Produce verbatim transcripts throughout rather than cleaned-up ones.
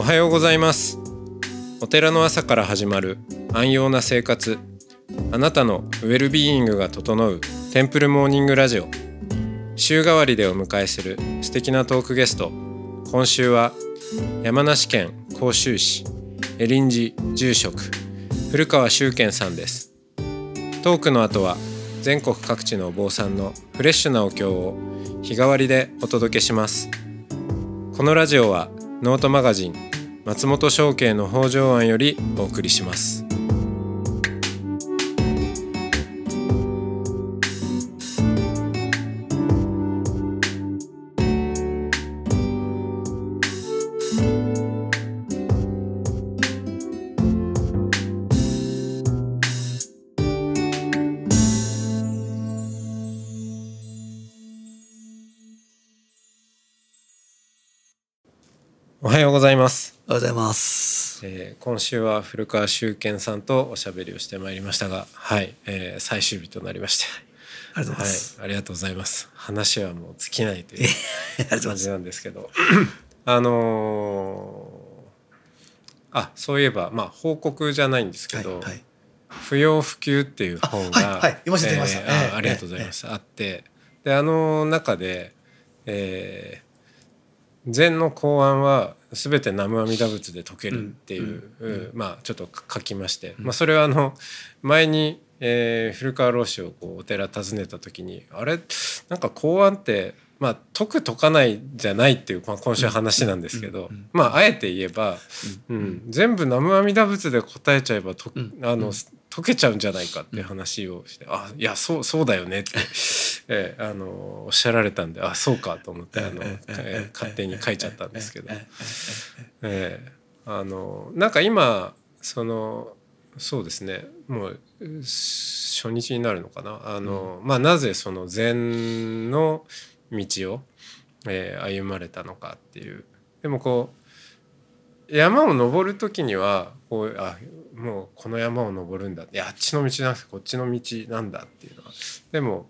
おはようございます。お寺の朝から始まる安養な生活、あなたのウェルビーイングが整うテンプルモーニングラジオ。週替わりでお迎えする素敵なトークゲスト。今週は山梨県甲州市恵林寺住職古川修健さんです。トークの後は全国各地のお坊さんのフレッシュなお経を日替わりでお届けします。このラジオはノートマガジン松本商家の北条庵よりお送りします。おはようございます。 おはようございます、 えー、今週は古川修健さんとおしゃべりをしてまいりましたが、はい、えー、最終日となりまして、 ありがとうございます、 はい、ありがとうございます。話はもう尽きないという感じなんですけどあのー、あそういえば、まあ、報告じゃないんですけど、はいはい、不要不急っていう本が、 はいはい、読ませていただきました、 えー、あ, ありがとうございます、えー、あってであの中で、えー禅の公案は全て南無阿弥陀仏で解けるっていう、うんうんうん、まあちょっと書きまして、うんまあ、それはあの前に、えー、古川老師をこうお寺訪ねた時にあれなんか公案ってまあ解く解かないじゃないっていう、まあ、今週話なんですけど、うんうんうん、まああえて言えば、うんうん、全部南無阿弥陀仏で答えちゃえばと、うん、あの解けちゃうんじゃないかっていう話をして、うん、あいやそうそうだよねってえー、あのおっしゃられたんであそうかと思ってあの、えー、勝手に書いちゃったんですけど、えー、あのなんか今そのそうですねもう初日になるのかなあの、うんまあ、なぜその禅の道を、えー、歩まれたのかっていうでもこう山を登る時にはこうあもうこの山を登るんだいやあっちの道じゃなくてこっちの道なんだっていうのはでも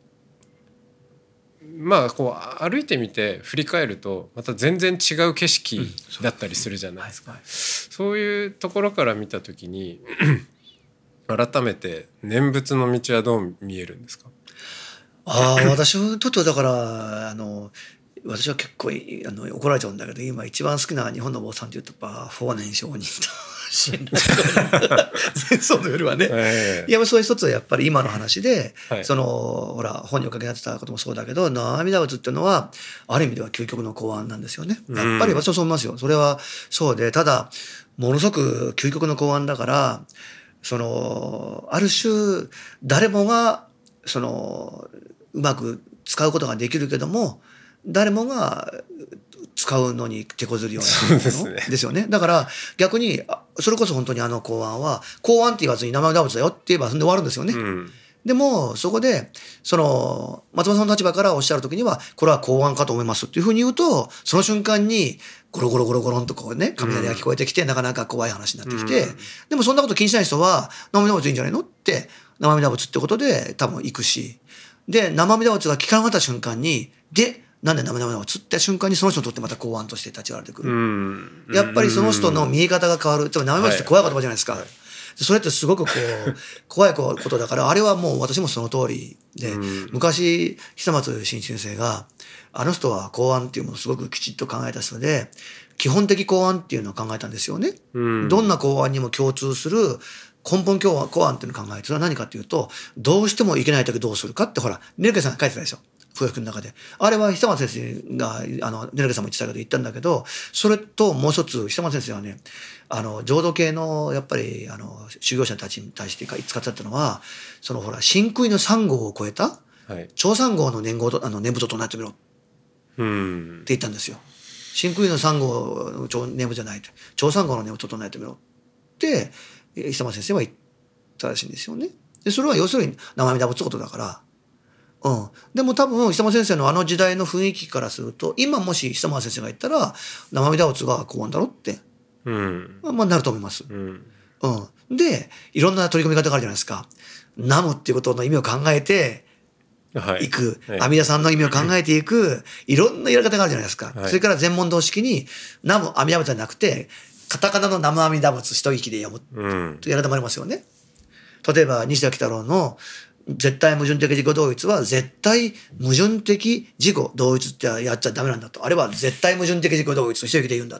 まあこう歩いてみて振り返るとまた全然違う景色だったりするじゃないですか、うん、そう、はいはい、そういうところから見た時に改めて念仏の道はどう見えるんですか？ あ私にとってはだからあの私は結構あの怒られちゃうんだけど今一番好きな日本のお坊さんというとやっぱ法然上人と戦争の夜はね、えー、いやそういう一つはやっぱり今の話で、はい、そのほら本におかけになってたこともそうだけど南無阿弥陀仏っていうのはある意味では究極の公案なんですよね。やっぱり私はそう思いますよ。それはそうでただものすごく究極の公案だからそのある種誰もがそのうまく使うことができるけども誰もが使うのに手こずるようなものですね。ですよね。だから逆にそれこそ本当にあの公案は公案って言わずに南無阿弥陀仏だよって言えばそんで終わるんですよね。うん、でもそこでその松本さんの立場からおっしゃるときにはこれは公案かと思いますっていうふうに言うとその瞬間にゴロゴロゴロゴロンとこうね雷が聞こえてきて、うん、なかなか怖い話になってきて、うん、でもそんなこと気にしない人は南無阿弥陀仏いいんじゃないのって南無阿弥陀仏ってことで多分行くしで南無阿弥陀仏が聞かなかった瞬間にでなんで南無阿弥陀仏って瞬間にその人にとってまた公案として立ち現れてくる、うん、やっぱりその人の見え方が変わるつまり南無阿弥陀仏って怖い言葉じゃないですか、はいはい、それってすごくこう怖いことだからあれはもう私もその通りで、うん、昔久松真一先生があの人は公案っていうものをすごくきちっと考えた人で基本的公案っていうのを考えたんですよね、うん、どんな公案にも共通する根本公案っていうのを考えてそれは何かっていうとどうしてもいけない時どうするかってほらネルケさんが書いてたでしょ空腹の中であれは久松先生があのネルケさんも言ってたけど言ったんだけどそれともう一つ久松先生はねあの浄土系のやっぱりあの修行者たちに対して使ってたのはそのほら真空の三号を超えた超三号の念号とあの念仏を唱えてみろって言ったんですよ。真空の三号の念仏じゃないと超三号の念仏を唱えてみろって久松先生は言ったらしいんですよね。でそれは要するに南無阿弥陀仏ってことだから。うん、でも多分久松先生のあの時代の雰囲気からすると今もし久松先生が言ったら南無阿弥陀仏が公案だろって、うんまあ、なると思います、うんうん、でいろんな取り組み方があるじゃないですか。南無っていうことの意味を考えていく、 はい、 阿弥陀さんの意味を考えていく、いろんなやり方があるじゃないですか。 はい、 それから全問答式に、南無阿弥陀仏じゃなくて、カタカナの南無阿弥陀仏一息で読む、うん、とやり方もありますよね。例えば、西田喜太郎の絶対矛盾的自己同一は、絶対矛盾的自己同一ってやっちゃダメなんだと。あれは絶対矛盾的自己同一と一息で言うんだって、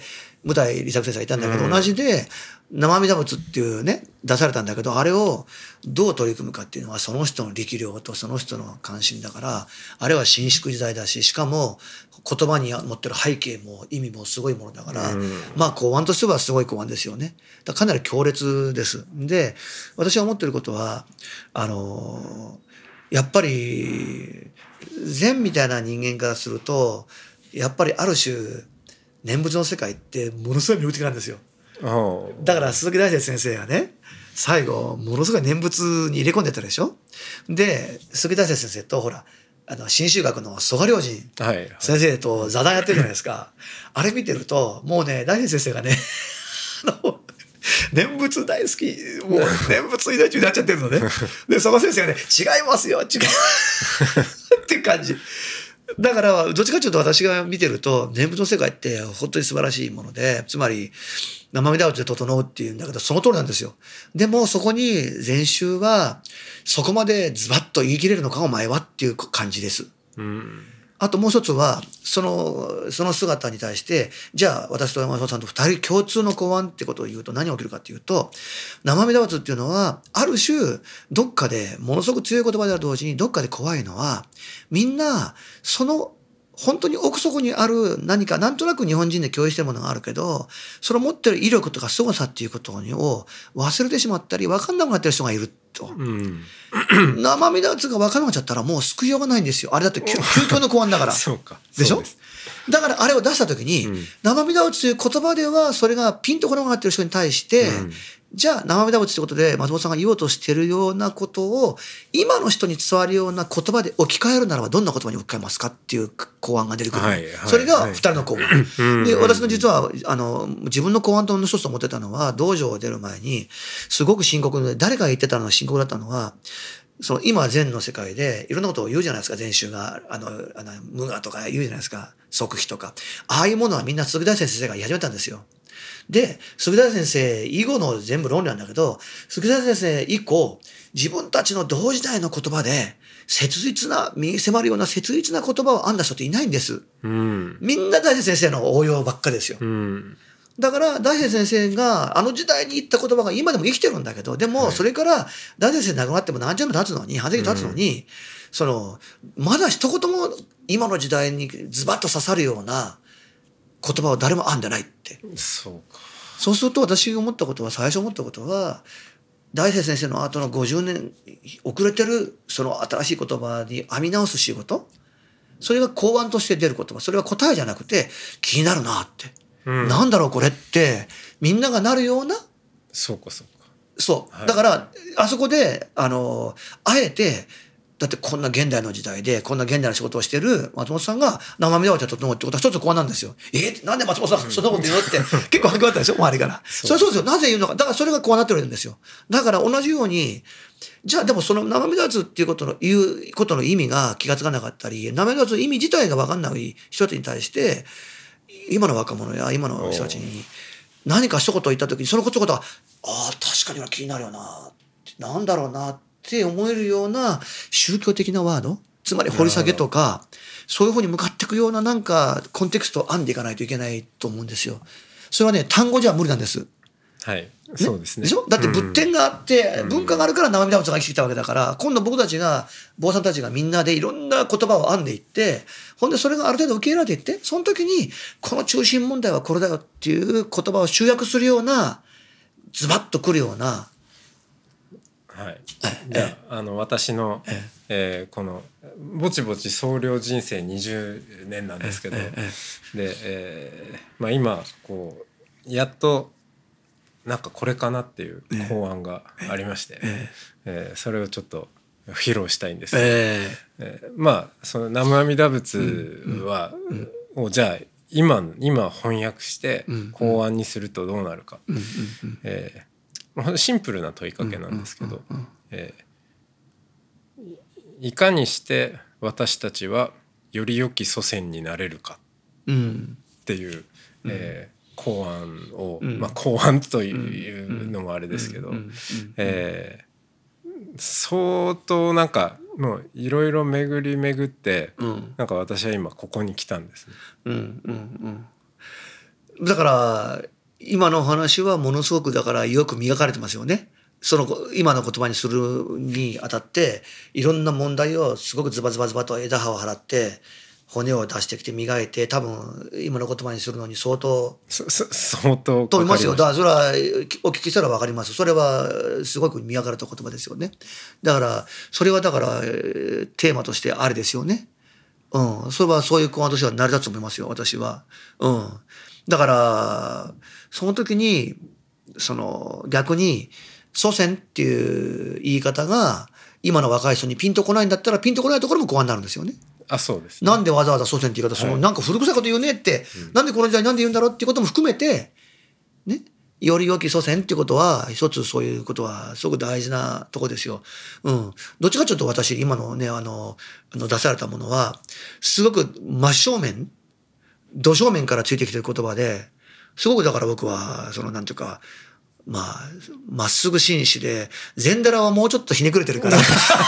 うん、向井理作先生が言ったんだけど、うん、同じで、生阿弥陀仏っていうね、出されたんだけど、あれをどう取り組むかっていうのは、その人の力量とその人の関心だから、あれは伸縮自在だし、しかも言葉に持ってる背景も意味もすごいものだから、うん、まあ公案としてはすごい公案ですよね。だからかなり強烈です。で、私が思ってることは、あの、やっぱり、禅みたいな人間からすると、やっぱりある種、念仏の世界ってものすごい魅力的なんですよ。だから鈴木大拙先生がね、最後ものすごい念仏に入れ込んでたでしょ。で鈴木大拙先生とほらあの新宗学の曽我良人先生と座談やってるじゃないですか、はいはい、あれ見てるともうね大拙先生がねあの念仏大好きもう念仏命になっちゃってるのね。で曽我先生がね違いますよ違いますって感じだからどっちかというと私が見てると念仏の世界って本当に素晴らしいもので、つまり生阿弥陀仏で整うっていうんだけどその通りなんですよ。でもそこに禅宗はそこまでズバッと言い切れるのかお前はっていう感じです。うん、あともう一つはそのその姿に対してじゃあ私と山本さんと二人共通の公案ってことを言うと何が起きるかっていうと、生阿弥陀仏っていうのはある種どっかでものすごく強い言葉である同時にどっかで怖いのはみんなその本当に奥底にある何かなんとなく日本人で共有しているものがあるけどそれを持っている威力とか凄さっていうことを忘れてしまったり分かんなくなってる人がいると、うん、生阿弥陀仏が分からなくなっちゃったらもう救いようがないんですよ。あれだって究極の公案だからそうかでしょ。だからあれを出した時に、うん、生阿弥陀仏という言葉ではそれがピンとこなくなっている人に対して、うん、じゃあ生阿弥陀仏ということで松本さんが言おうとしているようなことを今の人に伝わるような言葉で置き換えるならばどんな言葉に置き換えますかっていう公案が出てくる、はいはい、それがふたりの公案、はい、で私の実はあの自分の公案の一つと思ってたのは道場を出る前にすごく深刻で誰が言ってたのが深刻だったのはその今禅の世界でいろんなことを言うじゃないですか。禅宗があのあの無我とか言うじゃないですか。即非とかああいうものはみんな鈴木大先生が言い始めたんですよ。で鈴木大先生以後の全部論理なんだけど鈴木大先生以降自分たちの同時代の言葉で切実な身に迫るような切実な言葉を編んだ人っていないんです、うん、みんな大先生の応用ばっかりですよ、うん、だから大先生があの時代に言った言葉が今でも生きてるんだけどでもそれから大先生亡くなっても何十年経つのに半世紀経つのに、うん、そのまだ一言も今の時代にズバッと刺さるような言葉を誰も編んでないって。 そうか。 そうすると私が思ったことは最初思ったことは大聖先生の後のごじゅうねん遅れてるその新しい言葉に編み直す仕事それが公案として出る言葉それは答えじゃなくて気になるなって、うん、なんだろうこれってみんながなるようなそうかそうかそう、はい、だからあそこであのあえてだってこんな現代の時代でこんな現代の仕事をしている松本さんが生身で整うってことは一つ公安なんですよ。えー、なんで松本さんそんなこと言うのって結構反響あったでしょ周りから。それそうですよ。なぜ言うのか。だからそれが公安になってるんですよ。だから同じようにじゃあでもその生身立つっていうことの言うことの意味が気がつかなかったり生身立つ意味自体が分かんない人たちに対して今の若者や今の人たちに何か一言言った時にその一言はああ確かに気になるよななんだろうなって思えるような宗教的なワードつまり掘り下げとかそういう方に向かっていくようななんかコンテクストを編んでいかないといけないと思うんですよ。それはね単語じゃ無理なんです。 はい、そうですね。 でしょ？だって仏典があって、うん、文化があるから生身仏が生きてきたわけだから、今度僕たちが坊さんたちがみんなでいろんな言葉を編んでいってほんでそれがある程度受け入れられていってその時にこの中心問題はこれだよっていう言葉を集約するようなズバッとくるようなはい、じゃあ、あの私の、ええー、このぼちぼち僧侶人生にじゅうねんなんですけど、えで、えーまあ、今こうやっとなんかこれかなっていう考案がありまして、ええー、それをちょっと披露したいんですけど、ええー、まあその南無阿弥陀仏は、うんうん、をじゃあ今今翻訳して考案にするとどうなるか、うんうんえーシンプルな問いかけなんですけど、えー、 いかにして私たちはより良き祖先になれるかっていう、うんえー、考案を、うんまあ、考案というのもあれですけど、えー、相当なんかもういろいろ巡り巡って、うん、なんか私は今ここに来たんですね。 うんうんうん、だから今の話はものすごくだからよく磨かれてますよね。その今の言葉にするにあたっていろんな問題をすごくズバズバズバと枝葉を払って骨を出してきて磨いて、多分今の言葉にするのに相当相当と思いますよ。だからそれはお聞きしたら分かります。それはすごく磨かれた言葉ですよね。だからそれはだからテーマとしてあれですよね。うん、それはそういう考案としては成り立つと思いますよ、私は。うん、だからその時にその逆に祖先っていう言い方が今の若い人にピンとこないんだったらピンとこないところも考案になるんですよね。 あ、そうです、ね。 なんでわざわざ祖先って言い方、その、はい、なんか古臭いこと言うねって、うん、なんでこの時代なんで言うんだろうっていうことも含めてね、より良き祖先っていうことは一つそういうことはすごく大事なとこですよ。うん。どっちかちょっと私今のねあのあの出されたものはすごく真正面土正面からついてきてる言葉ですごくだから僕はそのなんていうかまあまっすぐ紳士で禅寺はもうちょっとひねくれてるから。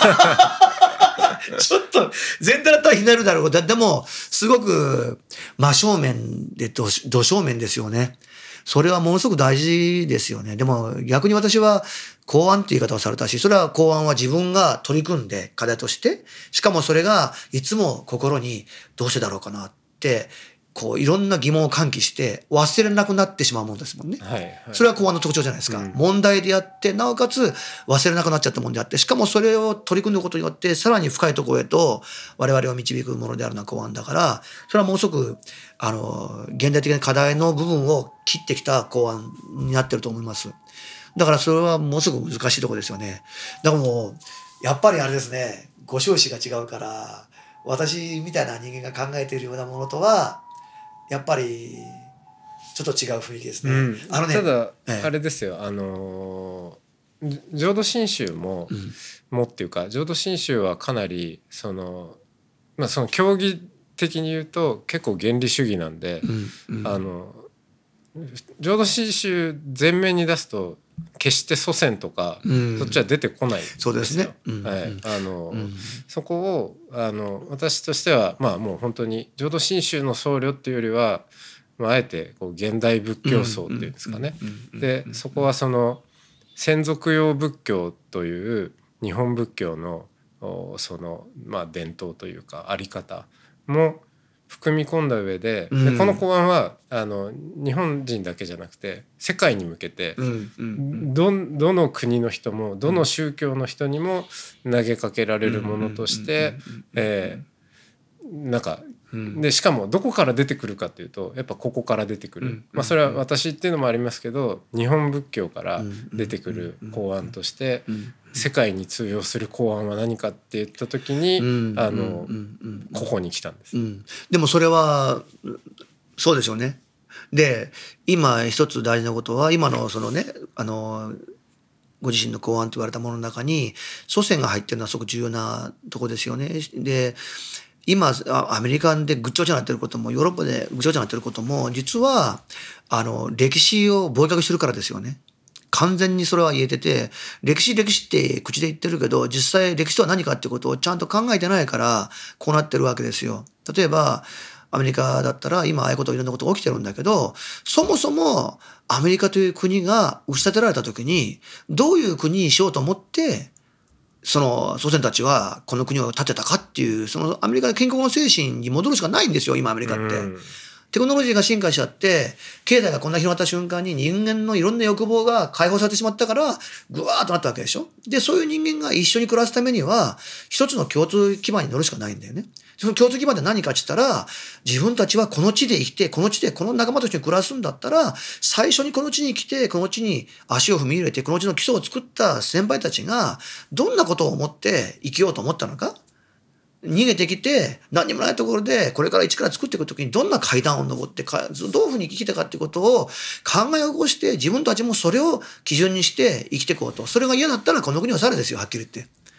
ちょっと全体だったらひねるだろう。でもすごく真正面で土正面ですよね。それはものすごく大事ですよね。でも逆に私は考案って言い方をされたし、それは考案は自分が取り組んで課題として、しかもそれがいつも心にどうしてだろうかなってこういろんな疑問を喚起して忘れなくなってしまうもんですもんね。はいはい、それは考案の特徴じゃないですか。うん、問題であってなおかつ忘れなくなっちゃったもんであって、しかもそれを取り組んだことによってさらに深いところへと我々を導くものであるのは考案だから、それはものすごくあの現代的な課題の部分を切ってきた考案になってると思います。だからそれはものすごく難しいところですよね。だからもうやっぱりあれですね、ご承知が違うから私みたいな人間が考えているようなものとはやっぱりちょっと違う雰囲気ですね。うん、 あのね、ただ、ええ、あれですよ、あの浄土真宗も、うん、もっていうか浄土真宗はかなりそのまあその教義的に言うと結構原理主義なんで、うんうん、あの浄土真宗全面に出すと決して祖先とか、うん、そっちは出てこないんですよ。 そうですね。うん、 はい、あの、うん、そこをあの私としてはまあもう本当に浄土真宗の僧侶っていうよりは、まあ、あえてこう現代仏教僧っていうんですかね。でそこはその先祖用仏教という日本仏教のそのまあ伝統というかあり方も含み込んだ上で、うん、でこの講案はあの日本人だけじゃなくて世界に向けて、うんうん、ど, どの国の人もどの宗教の人にも投げかけられるものとしてなんかでしかもどこから出てくるかっていうとやっぱここから出てくる、うんまあ、それは私っていうのもありますけど日本仏教から出てくる講案として世界に通用する講案は何かって言った時にあのここに来たんです、うん、 でもそれはそうでしょうね。で今一つ大事なことは今のそのねあのご自身の考案と言われたものの中に祖先が入ってるのはすごく重要なところですよね。で今アメリカでぐっちゃぐちゃになってることもヨーロッパでぐちゃぐちゃになってることも実はあの歴史を忘却してるからですよね。完全にそれは言えてて、歴史歴史って口で言ってるけど実際歴史とは何かってことをちゃんと考えてないからこうなってるわけですよ。例えばアメリカだったら今ああいうこといろんなこと起きてるんだけど、そもそもアメリカという国が打ち立てられた時にどういう国にしようと思ってその祖先たちはこの国を建てたかっていうそのアメリカの建国の精神に戻るしかないんですよ今アメリカって。テクノロジーが進化しちゃって経済がこんな広がった瞬間に人間のいろんな欲望が解放されてしまったからぐわーっとなったわけでしょ。でそういう人間が一緒に暮らすためには一つの共通基盤に乗るしかないんだよね。その共通基盤って何かって言ったら自分たちはこの地で生きてこの地でこの仲間と一緒に暮らすんだったら最初にこの地に来てこの地に足を踏み入れてこの地の基礎を作った先輩たちがどんなことを思って生きようと思ったのか、逃げてきて何にもないところでこれから一から作っていくときにどんな階段を登ってかどういうふうに生きてたかっていうことを考え起こして自分たちもそれを基準にして生きていこうと。それが嫌だったらこの国は去れですよはっきり言って。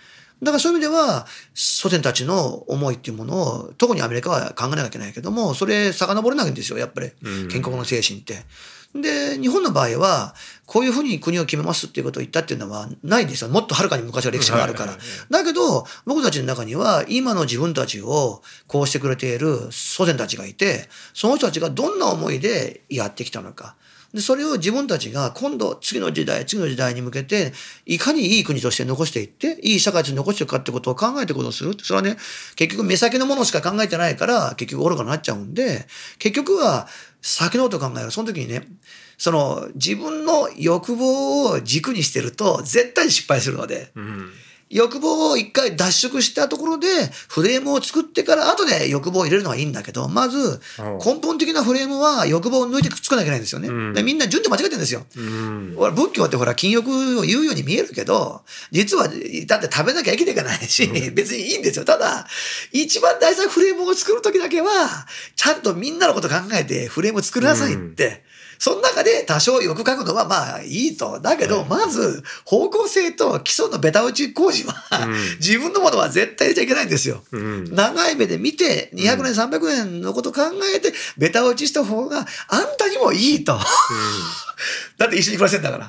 だからそういう意味では、祖先たちの思いっていうものを、特にアメリカは考えなきゃいけないけども、それ遡れないんですよ、やっぱり。建国の精神って。で、日本の場合は、こういうふうに国を決めますっていうことを言ったっていうのはないんですよ。もっとはるかに昔は歴史があるから。だけど、僕たちの中には、今の自分たちをこうしてくれている祖先たちがいて、その人たちがどんな思いでやってきたのか。で、それを自分たちが今度次の時代、次の時代に向けて、いかにいい国として残していって、いい社会として残していくかってことを考えていくことをする。それはね、結局目先のものしか考えてないから、結局愚かになっちゃうんで、結局は先のことを考える。その時にね、その自分の欲望を軸にしてると、絶対に失敗するので、うん欲望を一回脱縮したところでフレームを作ってから後で欲望を入れるのはいいんだけど、まず根本的なフレームは欲望を抜いて作らなきゃいけないんですよね。うん、でみんな順序間違えてるんですよ。うん、仏教ってほら禁欲を言うように見えるけど、実はだって食べなきゃ生きていかないし、うん、別にいいんですよ。ただ、一番大事なフレームを作るときだけは、ちゃんとみんなのこと考えてフレームを作りなさいって。うんその中で多少欲書くのはまあいいと。だけど、まず方向性と基礎のベタ打ち工事は、うん、自分のものは絶対入れちゃいけないんですよ。うん、長い目で見て、にひゃくねん、さんびゃくねんのこと考えて、ベタ打ちした方があんたにもいいと。うん、だって一緒に暮らせんだから。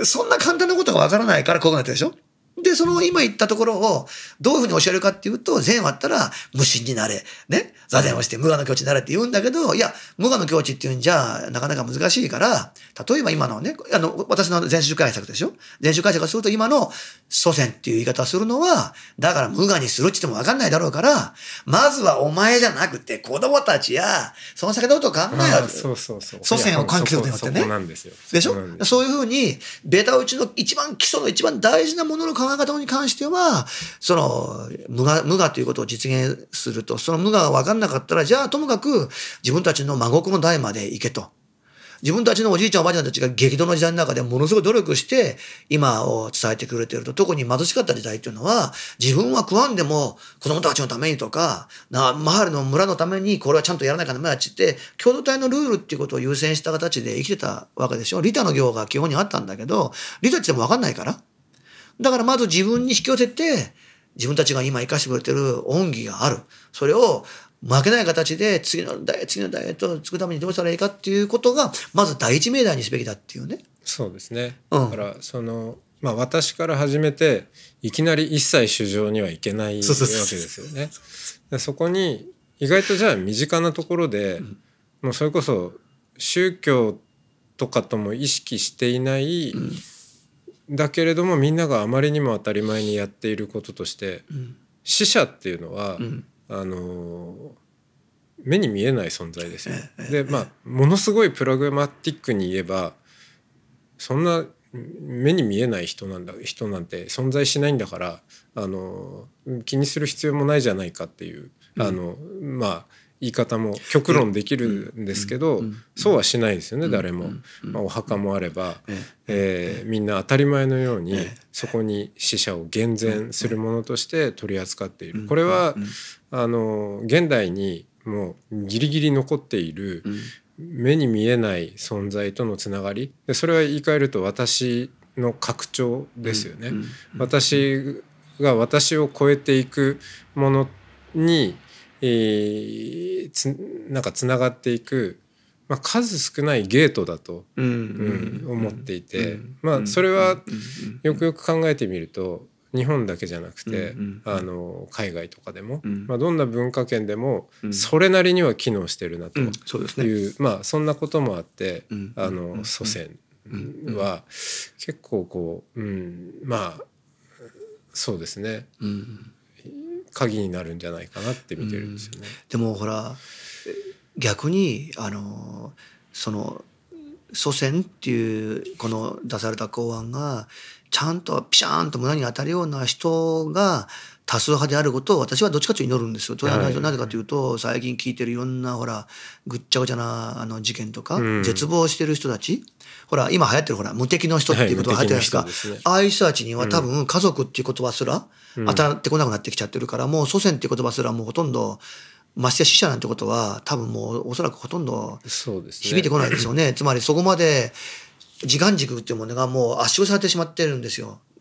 そんな簡単なことがわからないからこうなってるでしょ。で、その今言ったところをどういうふうに教えるかっていうと、禅はあったら無心になれ。ね。座禅をして無我の境地になれって言うんだけど、いや、無我の境地っていうんじゃなかなか難しいから、例えば今のね、あの、私の禅宗解釈でしょ禅宗解釈をすると今の祖先っていう言い方をするのは、だから無我にするって言ってもわかんないだろうから、まずはお前じゃなくて子供たちや、その先のことを考える。 そうそうそう。 祖先を喚起することによってね。 そこなんですよ。 でしょそういうふうに、ベタ打ちの一番基礎の一番大事なものの考え方に関しては、その、無我、無我ということを実現すると、その無我が分かんなかったら、じゃあともかく自分たちの孫子の代まで行けと。自分たちのおじいちゃんおばあちゃんたちが激動の時代の中でものすごい努力して今を伝えてくれていると、特に貧しかった時代っていうのは、自分は食わんでも子供たちのためにとか、な周りの村のためにこれはちゃんとやらないかなめやちって、共同体のルールっていうことを優先した形で生きてたわけでしょ。利他の行が基本にあったんだけど、利他って言っても分かんないから。だからまず自分に引き寄せて、自分たちが今生かしてくれてる恩義がある。それを負けない形で次の代、次の代と継ぐためにどうしたらいいかっていうことが、まず第一命題にすべきだっていうね。 そうですね。だから、その、まあ私から始めて、いきなり一切主張にはいけないわけですよね。でそこに、意外とじゃあ身近なところで、うん、もうそれこそ宗教とかとも意識していない、うんだけれどもみんながあまりにも当たり前にやっていることとして、うん、死者っていうのは、うん、あの目に見えない存在ですよ。でまあものすごいプラグマティックに言えばそんな目に見えない人なんだ人なんて存在しないんだからあの気にする必要もないじゃないかっていう、うん、あのまあ言い方も極論できるんですけど、そうはしないですよね誰も。まあ、お墓もあれば、えー、みんな当たり前のようにそこに死者を厳然するものとして取り扱っている。これはあの現代にもうギリギリ残っている目に見えない存在とのつながりで、それは言い換えると私の拡張ですよね。私が私を超えていくものにえー、つなんかつながっていく、まあ、数少ないゲートだと、うんうん、思っていて、うん、まあそれはよくよく考えてみると日本だけじゃなくて、うん、あの海外とかでも、うんまあ、どんな文化圏でもそれなりには機能してるなという、うんそうですね、まあそんなこともあって、うん、あの祖先は結構こう、うん、まあそうですね、うん鍵になるんじゃないかなって見てるんですよね。うん、 でもほら逆にあのその祖先っていうこの出された公案がちゃんとピシャーンと胸に当たるような人が多数派であることを私はどっちかというと祈るんですよ。はい、なぜかというと最近聞いてるいろんなほらぐっちゃぐちゃなあの事件とか、うん、絶望してる人たちほら今流行ってるほら無敵の人っていうことが流行ってるんですか、はいですね、ああいう人たちには多分家族っていう言葉すら当たってこなくなってきちゃってるから、うん、もう祖先っていう言葉すらもうほとんどましてや死者なんてことは多分もうおそらくほとんど響いてこないですよね。つまりそこまで時間軸っていうものがもう圧縮されてしまってるんですよ。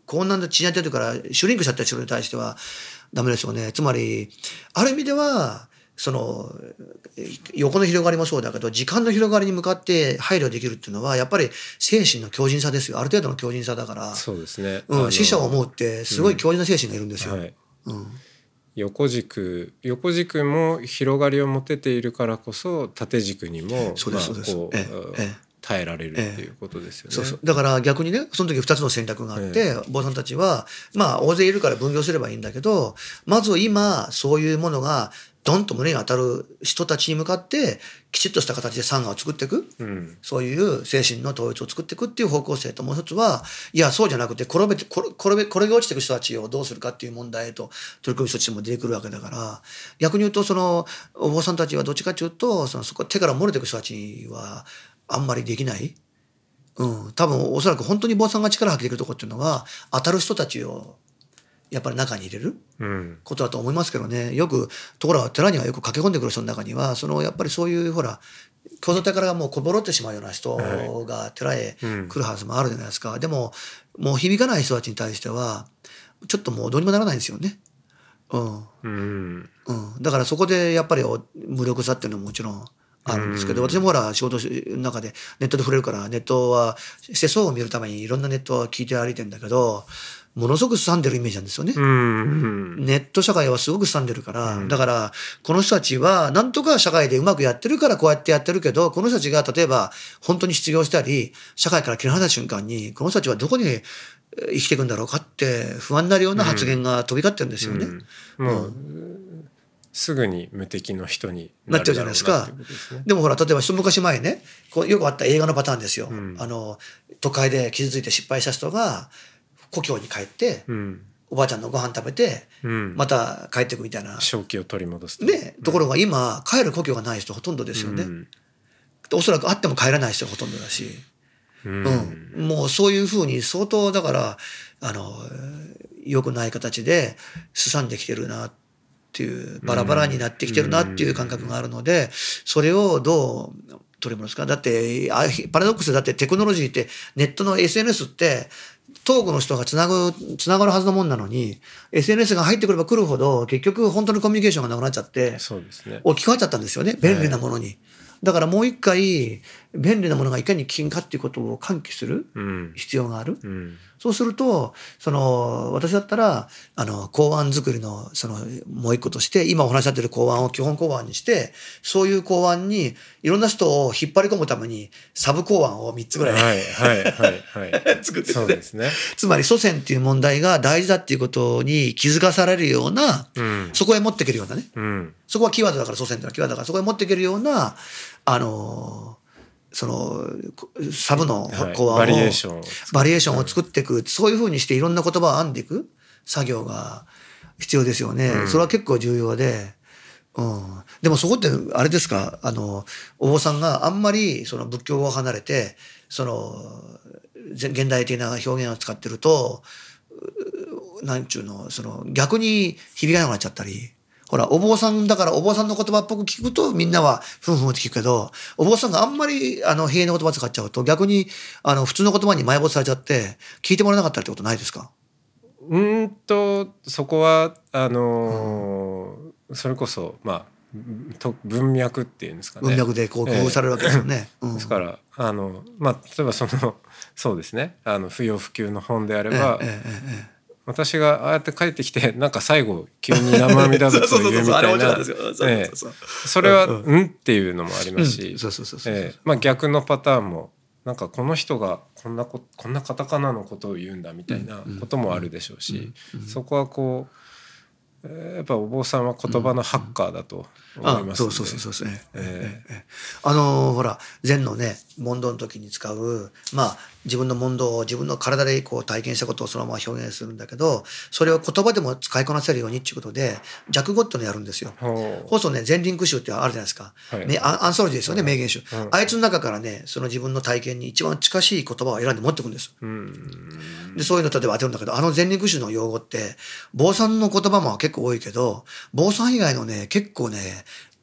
こんなんで血になってるからシュリンクしちゃった人に対してはダメですよね。つまりある意味ではその横の広がりもそうだけど時間の広がりに向かって配慮できるっていうのはやっぱり精神の強靭さですよ。ある程度の強靭さだから。 そうですね、 うん、死者を思うってすごい強靭な精神がいるんですよ、 うん、はい、 うん、 横軸横軸も広がりを持てているからこそ縦軸にもそうですそうです、 こう、 ええええ耐えられるっていうことですよね。 そうそう。だから逆にね、その時ふたつの選択があって、ええ、坊さんたちは、まあ大勢いるから分業すればいいんだけど、まず今、そういうものが、ドンと胸に当たる人たちに向かって、きちっとした形でサンガを作っていく、うん、そういう精神の統一を作っていくっていう方向性と、もう一つは、いや、そうじゃなくて、転べて、転べ、転げ落ちていく人たちをどうするかっていう問題へと取り組む人たちも出てくるわけだから、逆に言うと、その、お坊さんたちはどっちかというと、その、そこ、手から漏れていく人たちは、あんまりできない。うん、多分おそらく本当に坊さんが力を発揮できるところっていうのは当たる人たちをやっぱり中に入れることだと思いますけどね。よくところが寺にはよく駆け込んでくる人の中にはそのやっぱりそういうほら共同体からもうこぼろってしまうような人が寺へ来るはずもあるじゃないですか、はい、うん、でももう響かない人たちに対してはちょっともうどうにもならないんですよね。うんうんうん、だからそこでやっぱり無力さっていうのはもちろんあるんですけど、私もほら仕事の中でネットで触れるからネットは世相を見るためにいろんなネットは聞いて歩いてるんだけどものすごくすさんでるイメージなんですよね。ネット社会はすごくすさんでるから、だからこの人たちはなんとか社会でうまくやってるからこうやってやってるけどこの人たちが例えば本当に失業したり社会から切り離した瞬間にこの人たちはどこに生きていくんだろうかって不安になるような発言が飛び交ってるんですよね。 うんうんうんすぐに無敵の人になっちゃうじゃないですか。でもほら例えば一昔前ねこうよくあった映画のパターンですよ、うん、あの都会で傷ついて失敗した人が故郷に帰って、うん、おばあちゃんのご飯食べて、うん、また帰ってくみたいな正気を取り戻すね、ところが今帰る故郷がない人ほとんどですよね、うん、おそらくあっても帰らない人がほとんどだし、うんうん、もうそういうふうに相当だからあの良くない形ですさんできてるなっていうバラバラになってきてるなっていう感覚があるのでそれをどう取り戻すか。だってパラドックスだってテクノロジーってネットの エスエヌエス って遠くの人がつなぐつながるはずのもんなのに エスエヌエス が入ってくれば来るほど結局本当にコミュニケーションがなくなっちゃってそうですね置き換わっちゃったんですよね便利なものに、はい、だからもう一回便利なものがいかに危険かっていうことを喚起する必要がある、うんうん、そうするとその私だったらあの公案作りのそのもう一個として今お話し合ってる公案を基本公案にしてそういう公案にいろんな人を引っ張り込むためにサブ公案をみっつぐらい、はいはいはいはい、作ってて、ね、そうですね。つまり祖先っていう問題が大事だっていうことに気づかされるような、うん、そこへ持っていけるようなね、うん、そこはキーワードだから祖先ってのはキーワードだからそこへ持っていけるようなあのそのサブの公案を、はい、バリエーションバリエーションを作っていくそういうふうにしていろんな言葉を編んでいく作業が必要ですよね、うん、それは結構重要で、うん、でもそこってあれですかあのお坊さんがあんまりその仏教を離れてその現代的な表現を使ってるとなんちゅうのその逆に響かなくなっちゃったりほら、お坊さんだからお坊さんの言葉っぽく聞くとみんなはふんふんって聞くけど、お坊さんがあんまりあの平易な言葉使っちゃうと逆にあの普通の言葉に埋没されちゃって聞いてもらえなかったってことないですか？ うんとそこはあのーうん、それこそまあと文脈っていうんですかね。 文脈でこう工夫されるわけですよね。 えーうん、ですからあのまあ例えばそのそうですねあの不要不急の本であれば。えーえーえー私がああやって帰ってきてなんか最後急に生阿弥陀仏を言うみたいなそれはうんっていうのもありますし逆のパターンもなんかこの人がこんなここんなカタカナのことを言うんだみたいなこともあるでしょうしそこはこうやっぱお坊さんは言葉のハッカーだと思いますので、そうそうそうそうね。えー、 あのー、ほら禅のね問答の時に使うまあ自分の問答を自分の体でこう体験したことをそのまま表現するんだけどそれを言葉でも使いこなせるようにっていうことで弱語っていうのをやるんですよ。放送ね禅林句集ってあるじゃないですか、はい、アンソロジーですよね、名言集、うん、あいつの中からねその自分の体験に一番近しい言葉を選んで持ってくるんです。うんでそういうの例えば当てるんだけどあの禅林句集の用語って坊さんの言葉も結構多いけど坊さん以外のね結構ね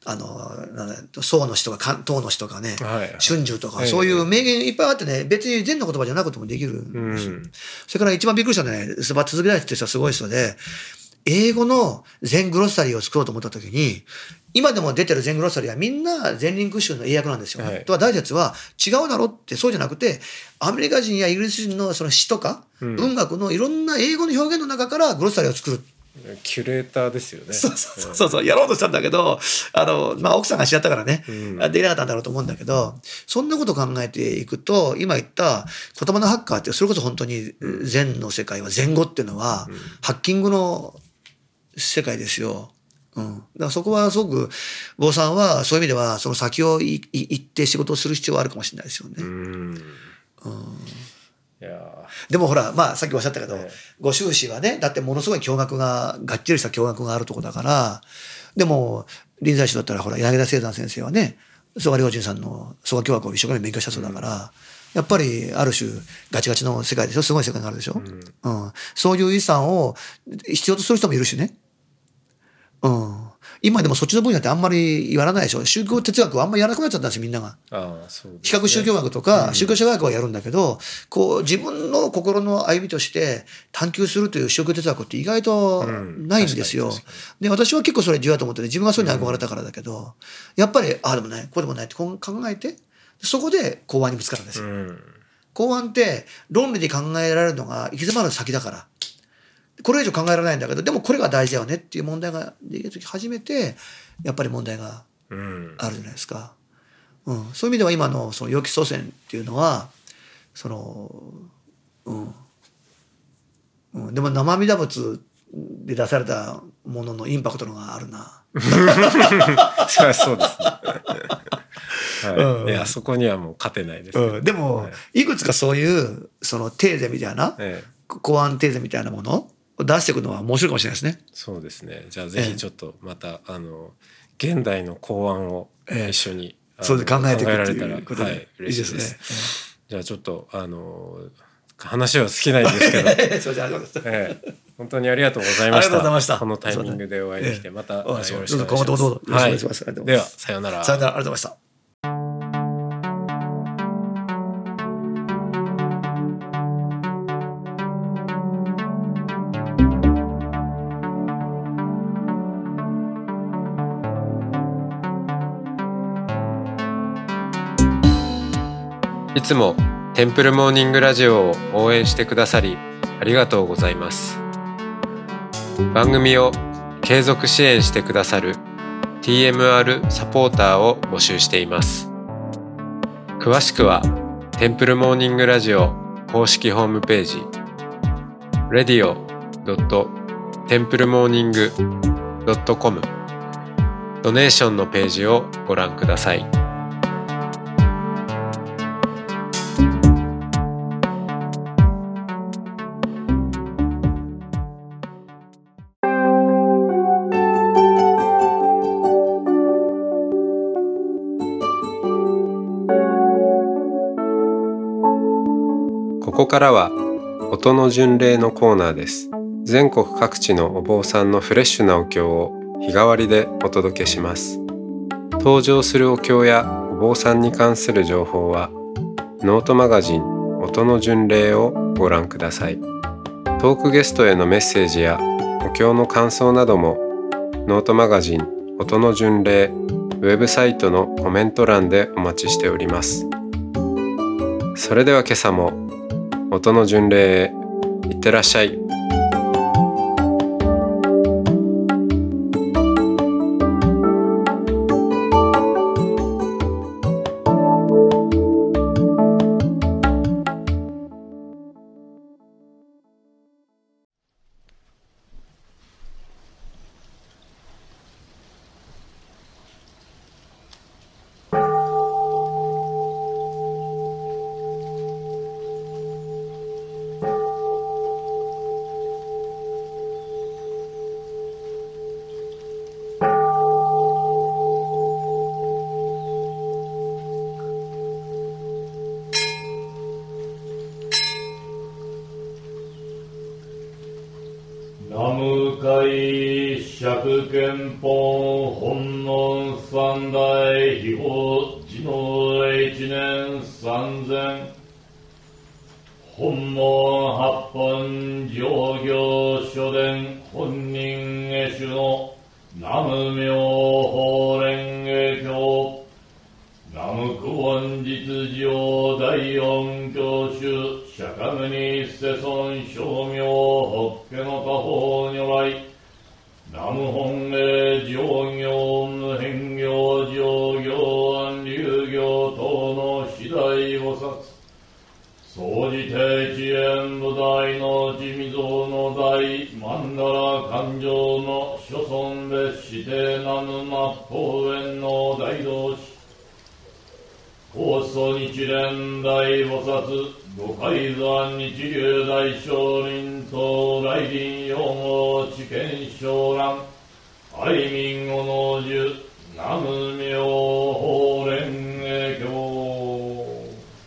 あのなんだ宋の詩とか関東の詩とかね、 はいはい、 春秋とか、 ええ、 そういう名言いっぱいあってね、別に禅の言葉じゃなくてもできるんですよ。うん、それから一番びっくりしたのはね、すば続けないって人はすごい人で、英語の禅グロッサリーを作ろうと思った時に、今でも出てる禅グロッサリーはみんな禅林苦宗の英訳なんですよ、ね。はい、とは大説は違うだろって、そうじゃなくて、アメリカ人やイギリス人のその詩とか、うん、文学のいろんな英語の表現の中からグロッサリーを作る。 キュレーターですよね。 そうそうそうそう、やろうとしたんだけど、あの、まあ、奥さんがしちゃったからね、うん、できなかったんだろうと思うんだけど、そんなことを考えていくと、今言った言葉のハッカーって、それこそ本当に禅の世界は、禅語っていうのは、うん、ハッキングの世界ですよ。うん。だからそこはすごく、坊さんはそういう意味では、その先をいい行って仕事をする必要はあるかもしれないですよね。うん。うんいやでもほら、まあさっきおっしゃったけど、ね、ご修士はね、だってものすごい驚愕が、がっちりした驚愕があるとこだから、でも、臨済宗だったらほら、柳田清山先生はね、曽我良順さんの曽我教学を一生懸命勉強した人だから、うん、やっぱりある種ガチガチの世界でしょ、すごい世界があるでしょ。うん。うん、そういう遺産を必要とする人もいるしね。うん。今でもそっちの分野ってあんまり言わないでしょ。宗教哲学はあんまりやらなくなっちゃったんですよ、みんなが。ああ、そうですね。比較宗教学とか、宗教社会学はやるんだけど、こう、自分の心の歩みとして探求するという宗教哲学って意外とないんですよ。で、私は結構それ重要だと思ってて、自分がそういうのに憧れたからだけど、やっぱり、ああでもない、こうでもないって考えて、そこで公安にぶつかるんですよ。公安って論理で考えられるのが行き詰まる先だから。これ以上考えられないんだけど、でもこれが大事だよねっていう問題ができるとき初めて、やっぱり問題があるじゃないですか。うん、そういう意味では今のその楊貴祖先っていうのは、その、うん。うん、でも生阿弥陀仏で出されたもののインパクトのがあるな。 そりゃそうですね。はい、いや、そこにはもう勝てないですね。 うん、でも、はい、いくつかそういう、そのテーゼみたいな、ええ、公安テーゼみたいなもの出していくのは面白いかもしれないですね。 そうですね。じゃあぜひちょっとまた、ええ、あの現代の公安を一緒に、 ええ、そうで考えていくっていうことで、 はい、嬉しいです。いいですね。じゃあちょっとあの話は尽きないんですけど、ええ、本当にありがとうございました。ありがとうございました。このタイミングでお会いできて、またよろしくお願いします。今後ともどうぞよろしくお願いします。はい、ではさようなら。さようなら、ありがとうございました。 いつもテンプルモーニングラジオを応援してくださりありがとうございます。番組を継続支援してくださる ティーエムアール サポーターを募集しています。詳しくはテンプルモーニングラジオ公式ホームページ レディオ ドット テンプルモーニング ドット コム ドネーションのページをご覧ください。ここからは音の巡礼のコーナーです。全国各地のお坊さんのフレッシュなお経を日替わりでお届けします。登場するお経やお坊さんに関する情報はノートマガジン音の巡礼をご覧ください。トークゲストへのメッセージやお経の感想などもノートマガジン音の巡礼ウェブサイトのコメント欄でお待ちしております。それでは今朝も音の巡礼へいってらっしゃい。 南無海釈憲法本門三大秘宝次の一年三千本門八本上行書伝本人下手の南無妙法蓮華経南無久遠実上第四教主釈迦牟尼世尊称名法華の果報如来南無本願上行無変行上行安流行等の次第菩薩総じて知縁部大の地味像の大曼荼羅勘定の諸尊別して南無末法縁の大同士高祖日蓮大菩薩五海山日流大聖林と来臨用語知見昇蘭愛民語の樹南無妙法蓮華経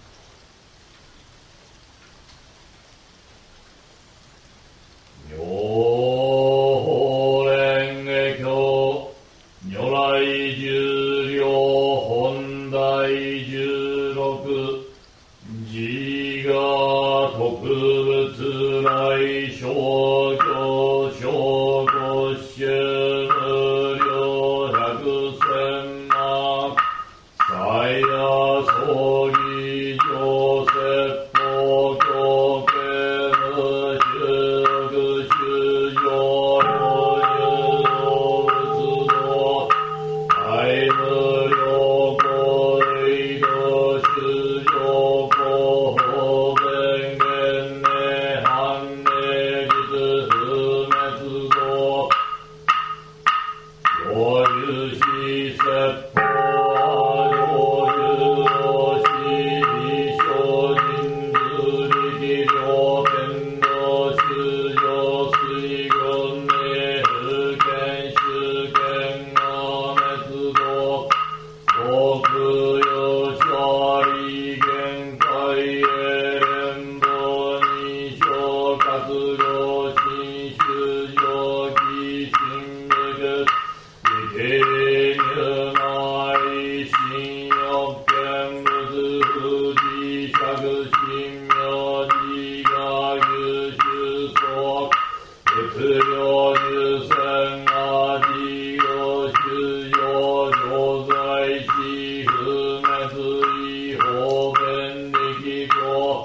妙法蓮華経如来十両本大十六自我特別来小教小国主無料百千万最大葬儀上説法教家無修修上無有仏道大無料公類道修上公法弁言ね反ね実不滅道上流子説法上流子理小人図力両天道修上水軍ね不見主権が滅道国有者利限界へ連邦に小活動新修上記新無理系入内新欲見物不自釈新名自我有修相仏領受戦が自我修上上在死不滅異法弁力語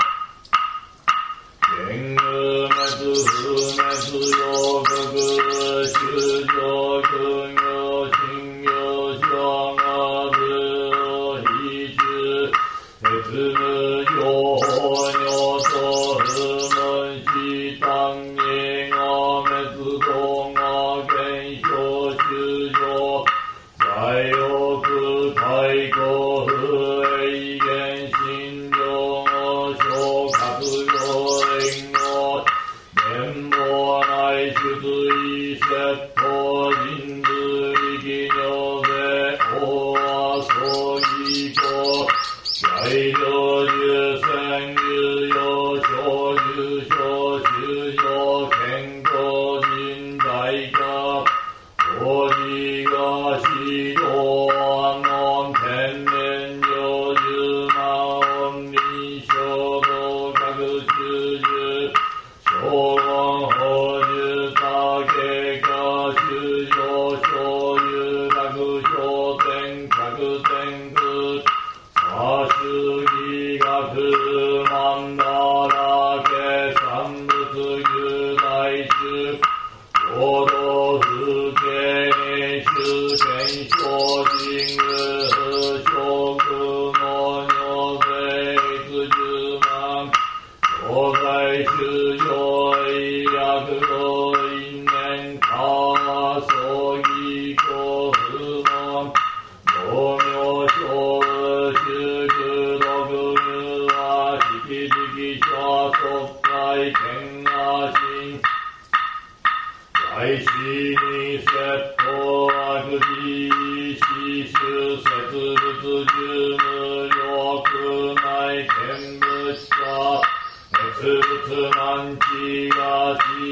天狗滅不滅陽国修上空行信行者が無非中別無常法尿と不問死単義が滅道が現象修上在欲太古不永現心上小活動連合年俸内出意説法人図力行税法は葬儀公大領重戦有用小重小修上健康人大化法事が指導安穏天然上十万臨床道各中樹小言法樹竹化修上小有楽小天各天空左主義学曼荼羅家三仏有大衆合同風景主権小人無小空の女税率十万東西修上医薬道因縁化葬儀公不問道明小修苦毒無は引き引き者即会見が心大師に説法悪事死修説仏十無力内見物者滅仏難知が私力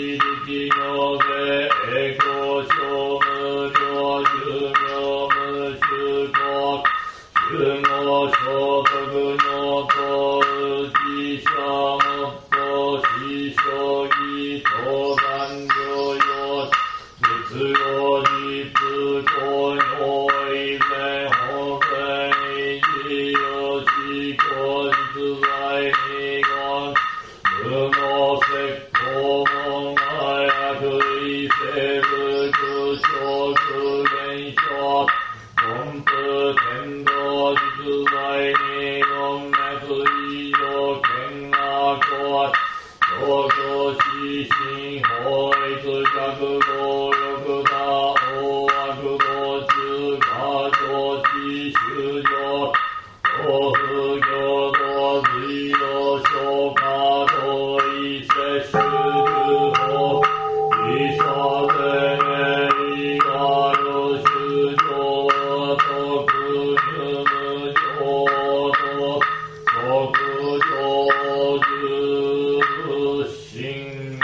一行で栄光小無量寿命無中国中合所得のと内者もっと死将棋登壇上よ仏語実行の以前法前維持よし教実在二言無能石膏門が薬異生物小空現象本部天道実在二言滅以上見学東京四神法律学語力打大悪道中華上智修上東府行道随道消化道異摂取法異差で名がよ修上特入無上道即上十心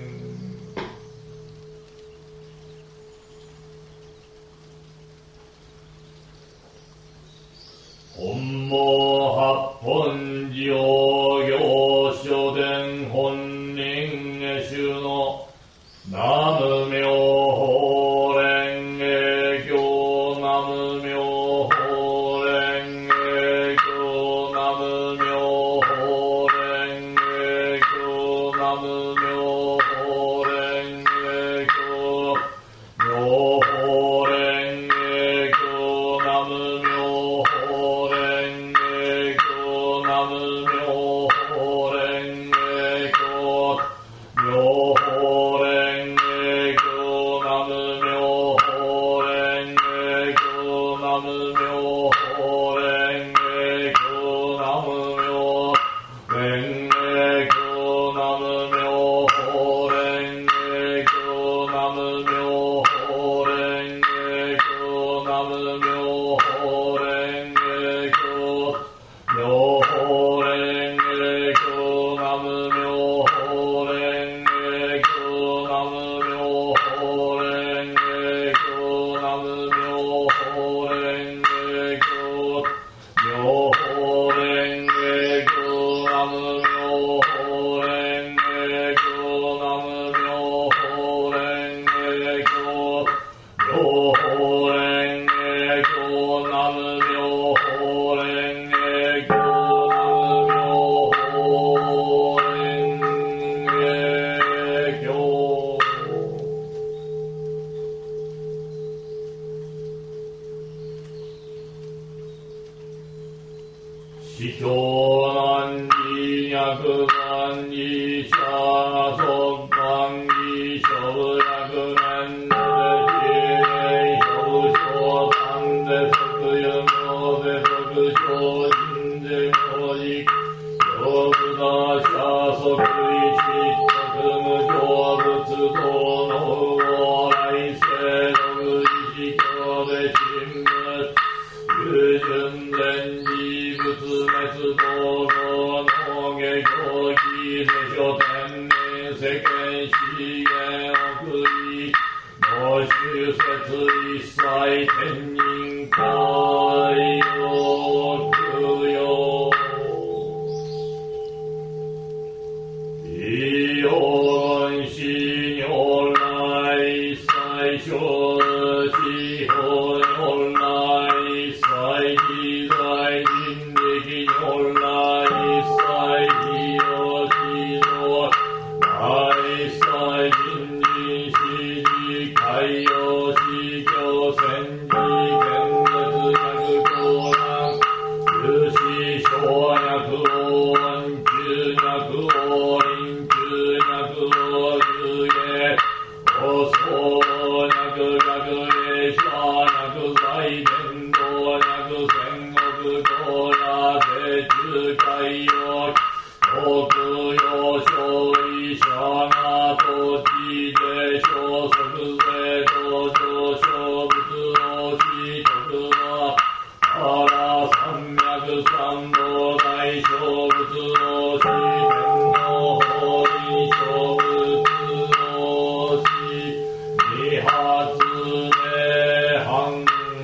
本望八本上行書伝本人下種の南無妙法蓮華経南無妙法蓮華経南無妙法蓮華経南無妙法蓮華経妙法蓮華経南無妙法蓮華経南無妙法蓮華経妙法蓮華経南無妙法蓮華経南無妙法蓮華経南無妙蓮華経南無妙法蓮華経南無妙法蓮華経南無妙法蓮華経妙法蓮華経南無妙法蓮華経南無妙法蓮華経南無妙法蓮華経妙法蓮華経南無妙法蓮華経南無妙法蓮華経妙法蓮華経南無妙法蓮華経南無妙法蓮華経死教難儀脈難儀者即難儀諸部薬年度で諸部小丹で即有名で即小人で名字上部打者即一特無上仏道の往来世独自教で神仏有順前事仏滅道後の下教義世書天然世間資源送りの修説一切天人海洋供養異様死如来最小地方如来最自在人力如来最自由自動大最人人死事海洋死教戦時現物脈教難有死小脈王中脈王臨中脈王中下おそう脈学霊者二発目半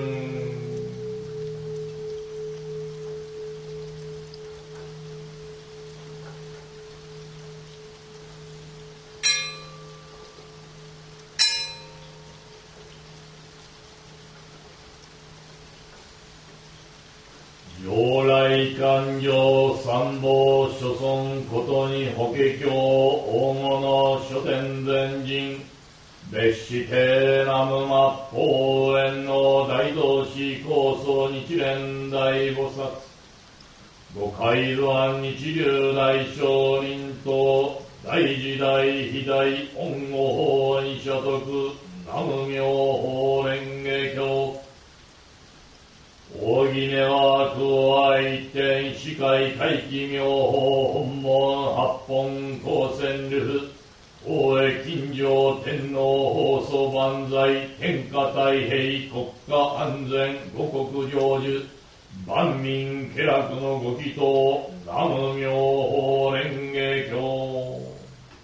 如来勘定三宝諸尊ことに法華経大物書店前人別して南無末法縁の大同師高僧日蓮大菩薩五海山日龍大聖人と大時代非大恩護法に所得南無妙法蓮華経大宜根は空愛一点四海大気妙法本門八本光線流大江金城天皇放送万歳天下太平国家安全五国成就万民家楽のご祈祷南無妙法蓮華経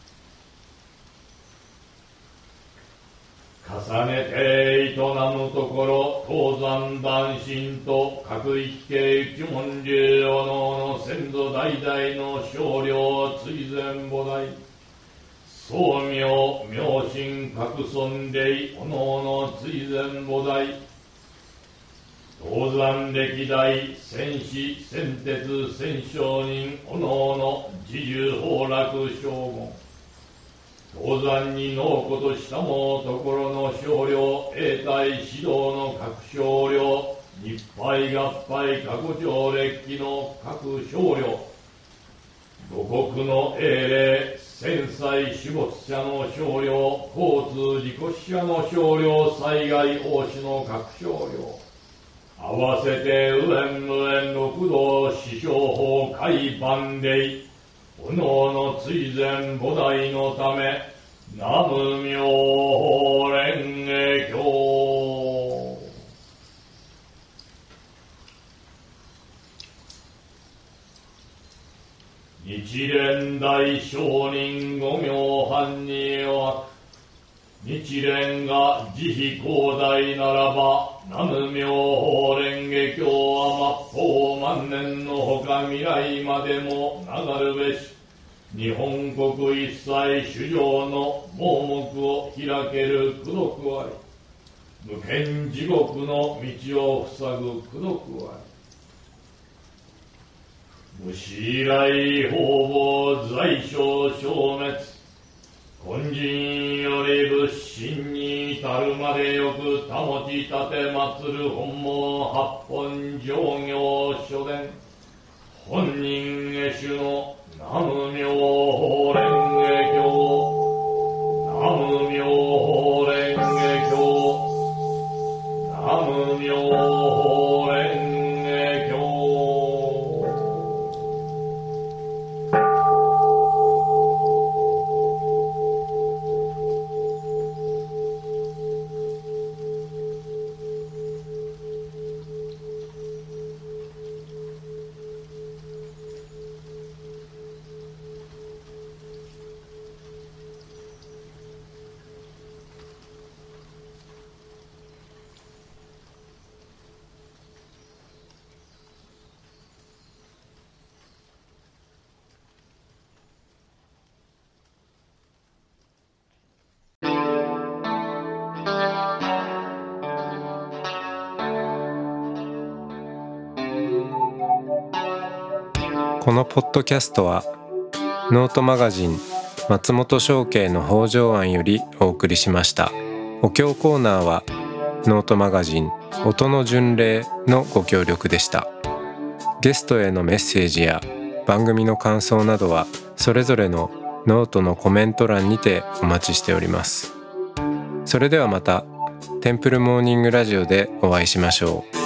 重ねて営むところ東山断身と各一系一門流おのの先祖代々の少量追善母代宗明明神各尊霊おのの追善母代東山歴代戦士戦鉄戦商人おのの自重崩落将軍東山に納古としたもところの少量永代指導の各少量日配合配過去上列記の各少量五国の英霊戦災死没者の少量交通事故死者の少量災害応死の各少量合わせて右縁無縁六道四正法海万霊おのおの追善母代のため南無妙法蓮華経日蓮大聖人五明藩には日蓮が慈悲広大ならば南無妙法蓮華経は末法万年のほか未来までも流るべし日本国一切主上の盲目を開ける功徳あり無間地獄の道を塞ぐ功徳あり無始以来方々在所消滅根人より仏心に至るまでよく保ち立て祀る本門八本上行書伝本人下手の南無妙法蓮華経南無妙法蓮華経南無妙法蓮華経このポッドキャストはノートマガジン松本商家の北条庵よりお送りしました。お経コーナーはノートマガジン音の巡礼のご協力でした。ゲストへのメッセージや番組の感想などはそれぞれのノートのコメント欄にてお待ちしております。それではまたテンプルモーニングラジオでお会いしましょう。